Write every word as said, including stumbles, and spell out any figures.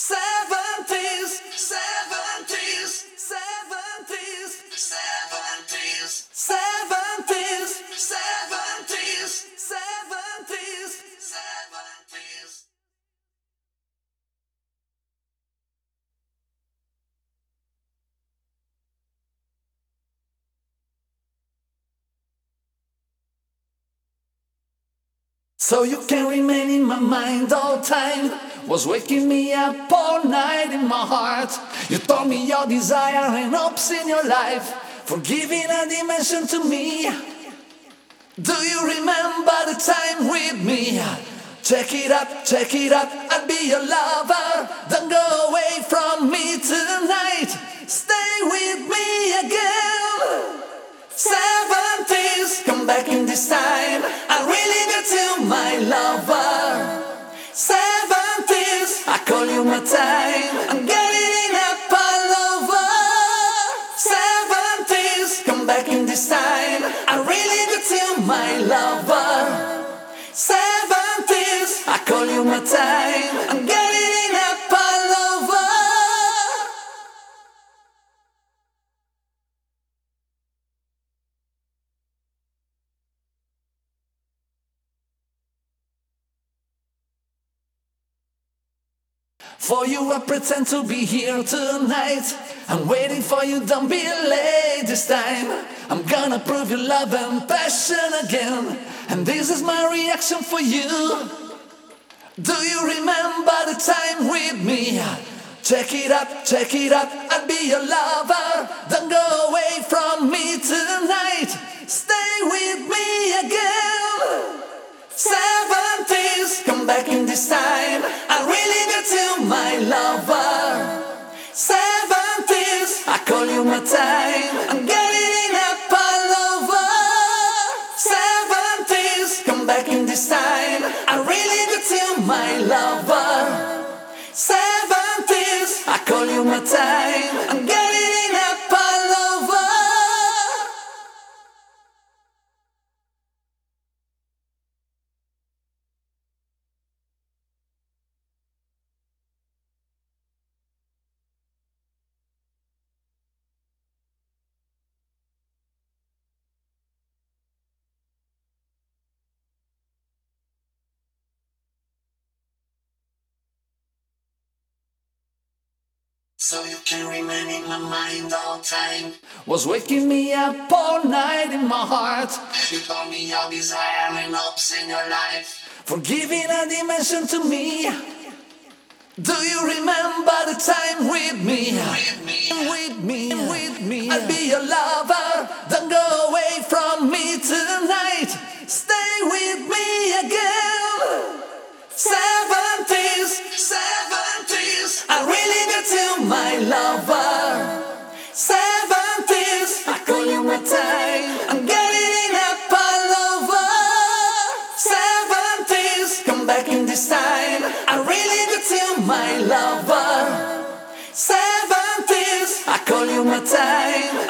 Seventies, seventies, seventies, seventies, seventies, seventies, seventies, seventies. So you can remain in my mind all time. Was waking me up all night in my heart. You told me your desire and hopes in your life, for giving a dimension to me. Do you remember the time with me? Check it up, check it up, I'll be your lover. Don't go away from me tonight. Stay with me again. Seventies, come back in this time. I really got you, my lover. Seventies, I call you my time. I'm getting up all over. Seventies, come back in this time. I really got you, my lover. Seventies, I call you my time. I'm getting up all over. For you I pretend to be here tonight. I'm waiting for you, don't be late this time. I'm gonna prove your love and passion again. And this is my reaction for you. Do you remember the time with me? Check it up, check it up, I'll be your lover. Don't go away from me tonight. Stay with me again. Seventies, come back in this time. I really got you, my lover. Seventies, I call you my time. I'm getting up all over. Seventies, come back in this time. I really got you, my lover. Seventies, I call you my time. I'm getting up all over. So you can remain in my mind all time. Was waking me up all night in my heart. You told me your desire and hopes in your life, for giving a dimension to me. Do you remember the time with me? With me, with me, with me. I'll be your lover. Don't go away from me tonight. Stay with me again. Seventies, seventies, I really got you, my lover. Seventies, I call you my time. I'm getting up all over. Seventies, come back in this time. I really got you, my lover. Seventies, I call you my time.